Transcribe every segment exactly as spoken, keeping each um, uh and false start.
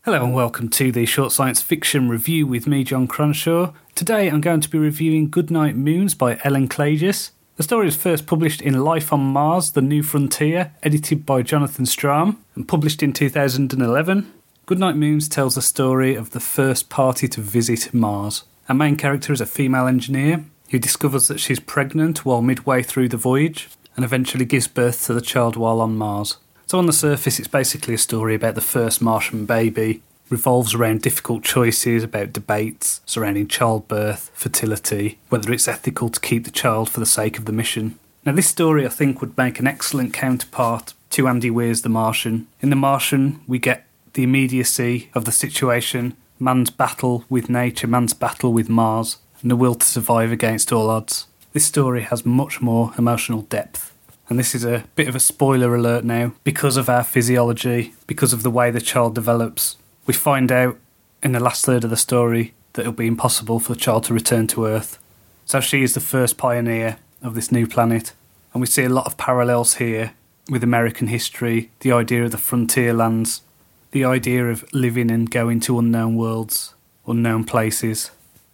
Hello and welcome to the Short Science Fiction Review with me, John Cronshaw. Today I'm going to be reviewing Goodnight Moons by Ellen Klages. The story was first published in Life on Mars, The New Frontier, edited by Jonathan Strahm, and published in two thousand eleven. Goodnight Moons tells the story of the first party to visit Mars. Our main character is a female engineer who discovers that she's pregnant while midway through the voyage, and eventually gives birth to the child while on Mars. So on the surface, it's basically a story about the first Martian baby. Revolves around difficult choices, about debates surrounding childbirth, fertility, whether it's ethical to keep the child for the sake of the mission. Now this story, I think, would make an excellent counterpart to Andy Weir's The Martian. In The Martian, we get the immediacy of the situation, man's battle with nature, man's battle with Mars, and the will to survive against all odds. This story has much more emotional depth. And this is a bit of a spoiler alert now. Because of our physiology, because of the way the child develops, we find out in the last third of the story that it'll be impossible for the child to return to Earth. So she is the first pioneer of this new planet. And we see a lot of parallels here with American history, the idea of the frontier lands, the idea of living and going to unknown worlds, unknown places,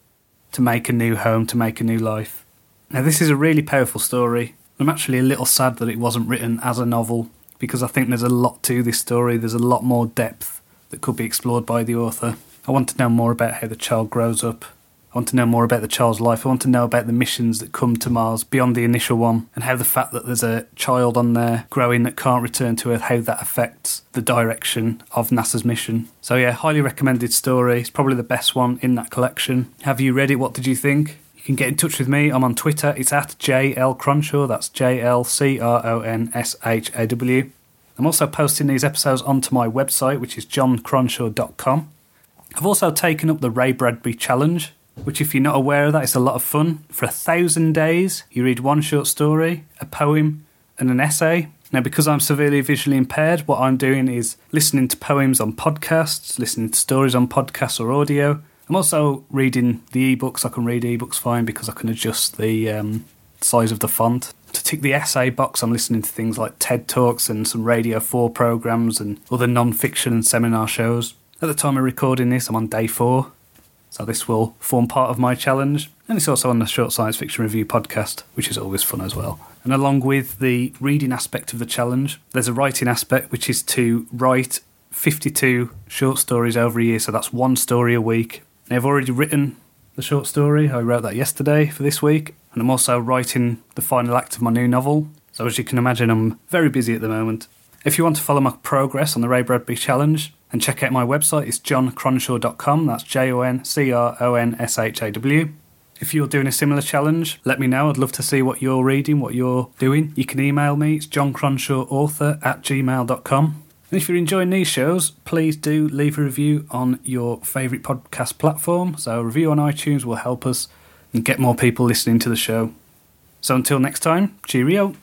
to make a new home, to make a new life. Now this is a really powerful story. I'm actually a little sad that it wasn't written as a novel, because I think there's a lot to this story. There's a lot more depth that could be explored by the author. I want to know more about how the child grows up. I want to know more about the child's life. I want to know about the missions that come to Mars beyond the initial one, and how the fact that there's a child on there growing that can't return to Earth, how that affects the direction of NASA's mission. So yeah, highly recommended story. It's probably the best one in that collection. Have you read it? What did you think? You can get in touch with me. I'm on Twitter. It's at J L Cronshaw. That's J L C R O N S H A W. I'm also posting these episodes onto my website, which is john cronshaw dot com. I've also taken up the Ray Bradbury Challenge, which, if you're not aware of that, it's a lot of fun. For a thousand days, you read one short story, a poem, and an essay. Now, because I'm severely visually impaired, what I'm doing is listening to poems on podcasts, listening to stories on podcasts or audio. I'm also reading the ebooks. I can read ebooks fine because I can adjust the um, size of the font. To tick the essay box, I'm listening to things like TED Talks and some Radio four programmes and other non-fiction and seminar shows. At the time of recording this, I'm on day four, so this will form part of my challenge. And it's also on the Short Science Fiction Review podcast, which is always fun as well. And along with the reading aspect of the challenge, there's a writing aspect, which is to write fifty-two short stories over a year, so that's one story a week. Now, I've already written the short story. I wrote that yesterday for this week. And I'm also writing the final act of my new novel. So as you can imagine, I'm very busy at the moment. If you want to follow my progress on the Ray Bradbury Challenge and check out my website, it's john cronshaw dot com. That's J O N C R O N S H A W. If you're doing a similar challenge, let me know. I'd love to see what you're reading, what you're doing. You can email me. It's johncronshawauthor at gmail dot com. And if you're enjoying these shows, please do leave a review on your favourite podcast platform. So a review on iTunes will help us and get more people listening to the show. So until next time, cheerio.